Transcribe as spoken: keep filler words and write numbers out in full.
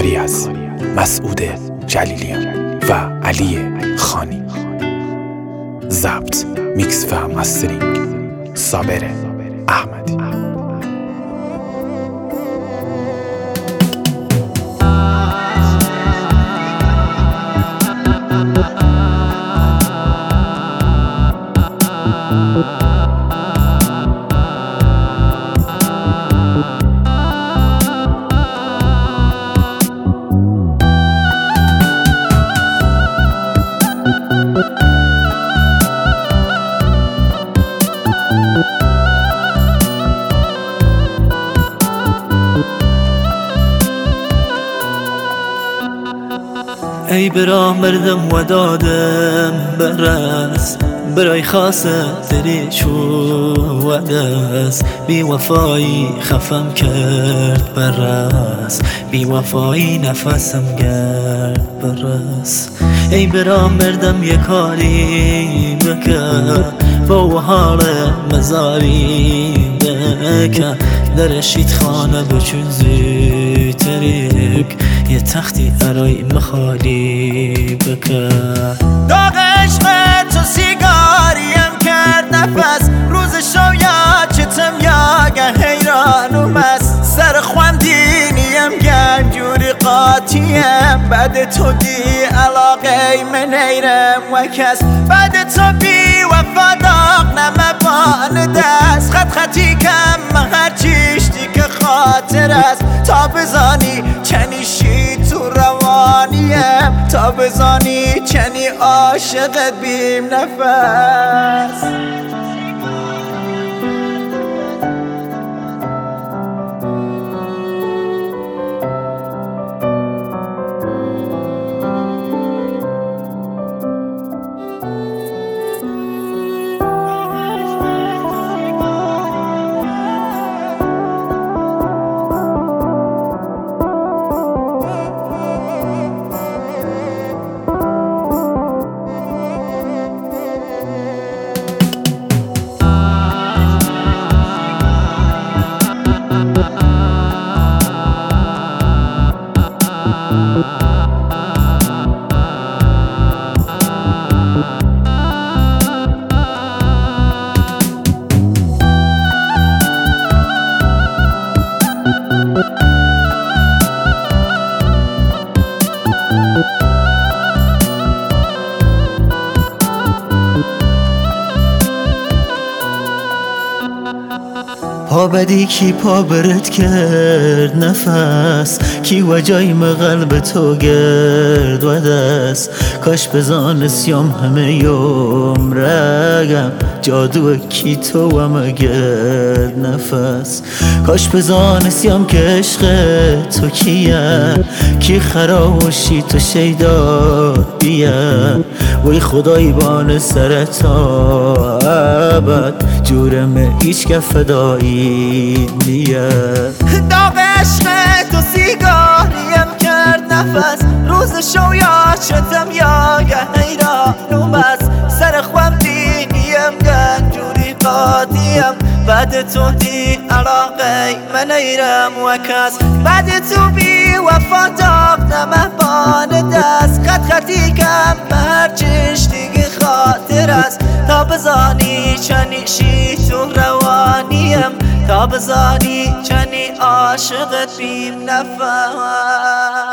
کاری از مسعود جلیلیان و علی خانی. ضبط، میکس و مسترینگ صابر احمدی. ای برا مردم و دادم برس برای خاصه دلی چو و دست بی وفایی خفم کرد برس بی وفایی نفسم گرد برس ای برا مردم یک کاری بکن با حال مزاری بکن در شید خانه بچون زی تریک یه تختی ارای مخالی بکن. داغ عشق تو سیگاریم کرد نفس روز شو یا چتم یا گه حیران و مست سر خواندینیم گنجوری قاطیم بعد تو دی علاقه من ایرم و کس بعد تو بی وفا داغ نمبان دست خط خطی کم هر چیشتی که خاطر است تا بزانی چنی شی تو روانیم تا بزانی چنی عاشقت بیم نفس. پا بدی کی پا برد کرد نفس کی وجایم قلب تو گرد و دست کاش بزانستیم همه یوم رگم جادو کی تو و گرد نفس کاش بزانستیم که عشق تو کیه کی خراشی تو شیدا بیه وی خدای بان سر تا ابد جورم ایچ که فدایی نیه. داغ عشق تو سیگاریم کرد نفس روز شو یا چتم یا گه حیران و مست سر خوام دینیم گنجوری قاطیم بعد تو دی علاقه من ایرم و کس بعد تو بی وفا داغ نمهبان دست خط خطی کم هر چشتی که خاطر است تا بزانی چنی شی تو روانیم تا بزانی چنی عاشقت بیم نفس.